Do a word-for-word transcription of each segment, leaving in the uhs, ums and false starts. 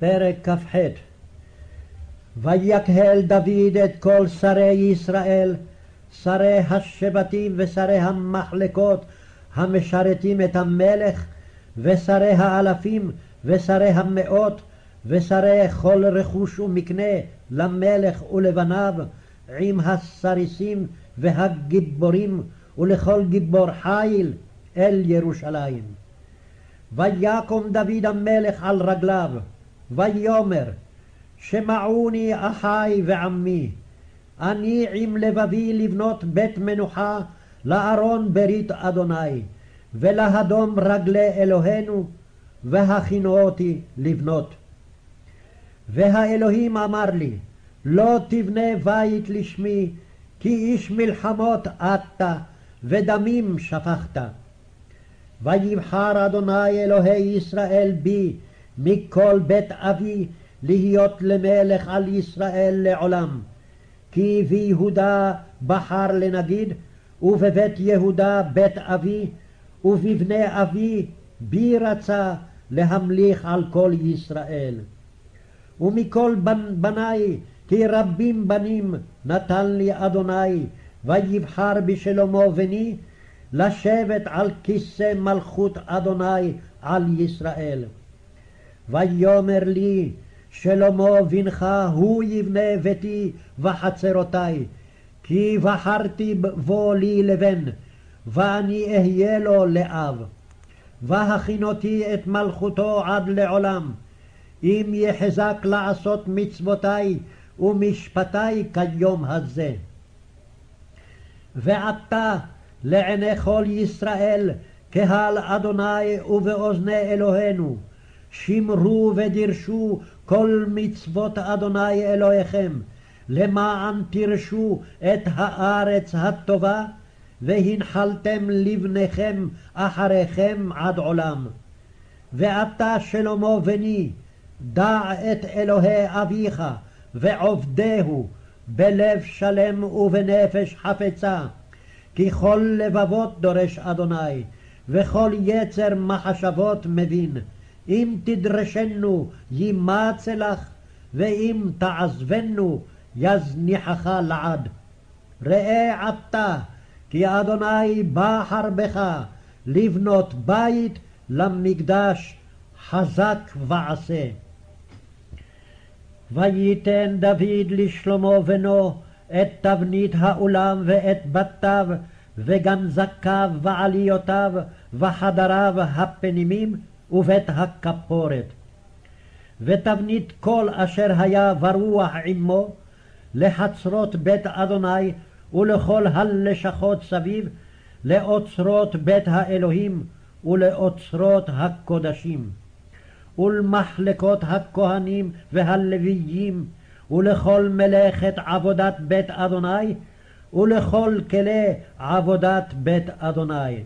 פרק כ"ח. ויקהל דוד את כל שרי ישראל, שרי השבטים ושרי המחלקות המשרתים את המלך, ושרי האלפים ושרי המאות, ושרי כל רכוש ומקנה למלך ולבניו, עם הסריסים והגיבורים ולכל גיבור חיל אל ירושלים. ויקום דוד המלך על רגליו, ויאמר: שמעוני אחי ועמי, אני עם לבבי לבנות בית מנוחה לארון ברית אדוני, ולהדום רגלי אלוהינו, והכינו אותי לבנות. והאלוהים אמר לי: לא תבנה בית לשמי, כי איש מלחמות אתה, ודמים שפכת. ויבחר אדוני אלוהי ישראל בי מכל בית אבי להיות למלך על ישראל לעולם, כי ביהודה בחר לנגיד, ובבית יהודה בית אבי, ובבני אבי בי רצה להמליך על כל ישראל. ומכל בניי, כי רבים בנים נתן לי אדוני, ויבחר בשלמה בני לשבת על כיסא מלכות אדוני על ישראל. ויאמר לי: שלמה בנך הוא יבנה ביתי וחצרותי, כי בחרתי בו לי לבן, ואני אהיה לו לאב. והכינותי את מלכותו עד לעולם, אם יחזק לעשות מצוותי ומשפטי כיום הזה. ועתה לעיני כל ישראל קהל אדוני ובאוזני אלוהינו, שמרו ודרשו כל מצוות אדוני אלוהיכם, למען תרשו את הארץ הטובה, והנחלתם לבניכם אחריכם עד עולם. ואתה שלמה בני, דע את אלוהי אביך ועובדהו בלב שלם ובנפש חפצה, כי כל לבבות דורש אדוני, וכל יצר מחשבות מבין. אם תדרשנו ימצא לך, ואם תעזבנו יזניחך לעד. ראה עתה, כי אדוני בחר בך לבנות בית למקדש, חזק ועשה. וייתן דוד לשלמה בנו את תבנית האולם ואת בתיו וגנזקיו ועליותיו וחדריו הפנימיים ובית הכפורת, ותבנית כל אשר היה ברוח עמו, לחצרות בית אדוני ולכל הלשכות סביב, לאוצרות בית האלוהים ולאוצרות הקודשים, ולמחלקות הכהנים והלוויים, ולכל מלאכת עבודת בית אדוני, ולכל כלי עבודת בית אדוני.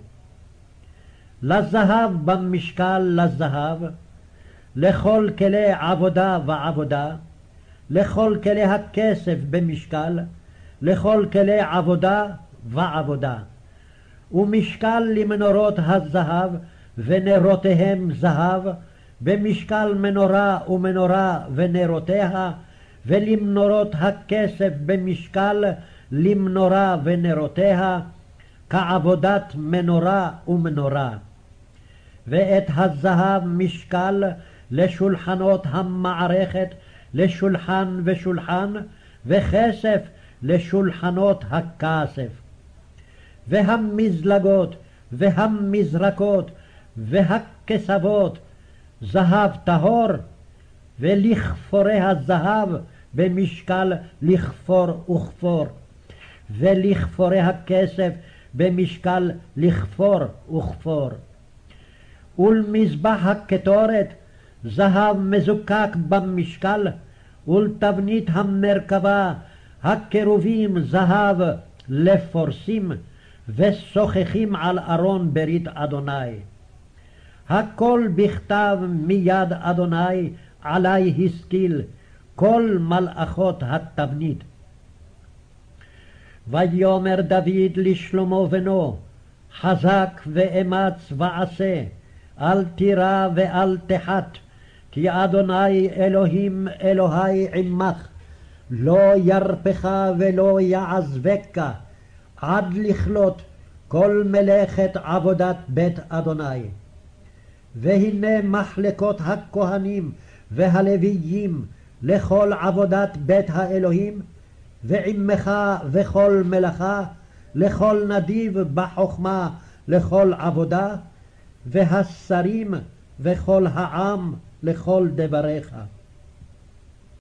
לזהב במשקל לזהב, לכל כלי עבודה ועבודה, לכל כלי הכסף במשקל, לכל כלי עבודה ועבודה. ומשקל למנורות הזהב ונרותיהם זהב, במשקל מנורה ומנורה ונרותיה, ולמנורות הכסף במשקל למנורה ונרותיה, כעבודת מנורה ומנורה. ואת הזהב משקל לשולחנות המערכת, לשולחן ושולחן, וכסף לשולחנות הכסף. והמזלגות והמזרקות והכסבות זהב טהור, ולכפורי הזהב במשקל לכפור וכפור, ולכפורי הכסף במשקל לכפור וכפור. ולמזבח הקטורת זהב מזוקק במשקל, ולתבנית המרכבה הקרובים זהב לפורסים, ושוחחים על ארון ברית אדוני. הכל בכתב מיד אדוני עלי השכיל, כל מלאכות התבנית. ויאמר דוד לשלמה בנו: חזק ואמץ ועשה, אל תירא ואל תחת, כי אדוני אלוהים אלוהי עמך, לא ירפך ולא יעזבך, עד לכלות כל מלאכת עבודת בית אדוני. והנה מחלקות הכהנים והלוויים לכל עבודת בית האלוהים, ועמך וכל מלאכה, לכל נדיב בחוכמה לכל עבודה, והשרים וכל העם לכל דבריך.